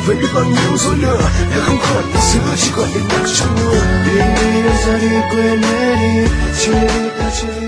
vậy biết bao nhiêu dối lừa đã không còn ngày xưa chỉ còn những mặt trong mưa. Đi đi em ra đi quên hết đi, chưa đi ta chưa